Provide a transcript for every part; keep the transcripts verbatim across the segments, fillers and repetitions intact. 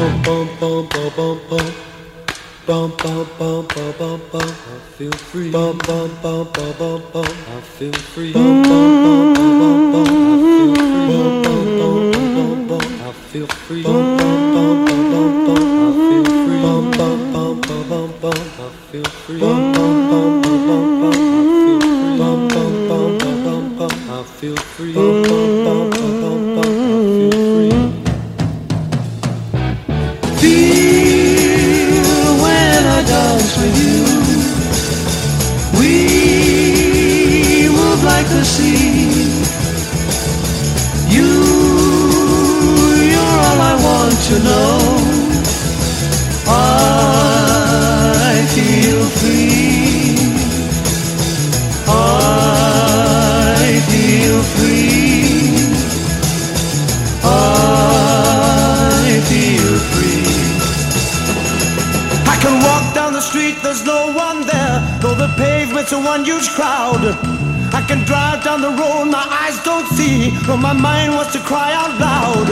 Bum bum bum bum bum bum. I feel free. Bum bum bum bum bum bum. I feel free. Bum bum bum bum bum bum. I feel free. Bum bum bum bum bum bum. I feel free. Bum bum bum bum bum bum. I feel free. Bum bum bum bum bum bum. I feel free. Bum bum bum bum bum bum. I feel free. Bum bum bum bum bum bum. I feel free. Feel when I dance with you. We move like the sea. You, you're all I want to know. I feel free. I feel free. I feel free. I can walk down the street, there's no one there, though the pavement's a one huge crowd. I can drive down the road, my eyes don't see, but my mind wants to cry out loud.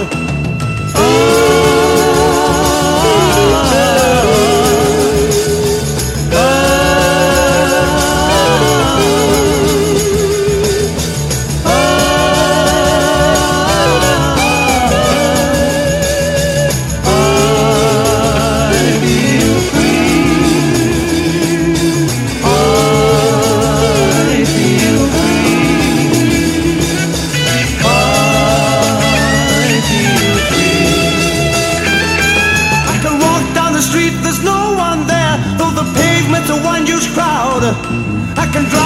There's no one there, though the pavement's a one huge crowd. I can drive